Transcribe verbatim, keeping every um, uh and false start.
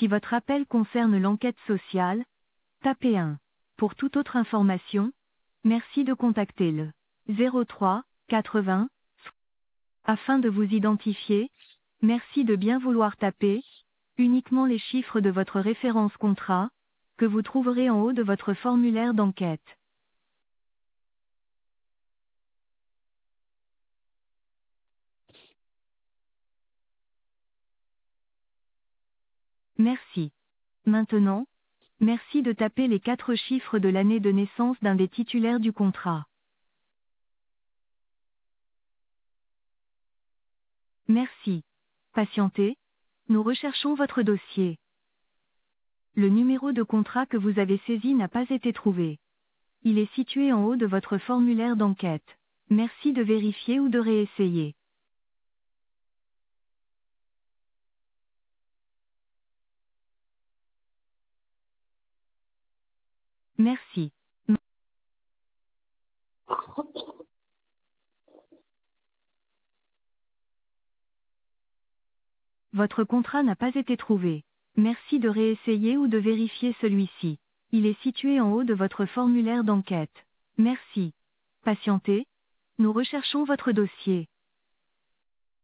Si votre appel concerne l'enquête sociale, tapez un. Pour toute autre information, merci de contacter le zéro trois quatre-vingts. Afin de vous identifier, merci de bien vouloir taper uniquement les chiffres de votre référence contrat, que vous trouverez en haut de votre formulaire d'enquête. Merci. Maintenant, merci de taper les quatre chiffres de l'année de naissance d'un des titulaires du contrat. Merci. Patientez, nous recherchons votre dossier. Le numéro de contrat que vous avez saisi n'a pas été trouvé. Il est situé en haut de votre formulaire d'enquête. Merci de vérifier ou de réessayer. Merci. Votre contrat n'a pas été trouvé. Merci de réessayer ou de vérifier celui-ci. Il est situé en haut de votre formulaire d'enquête. Merci. Patientez, nous recherchons votre dossier.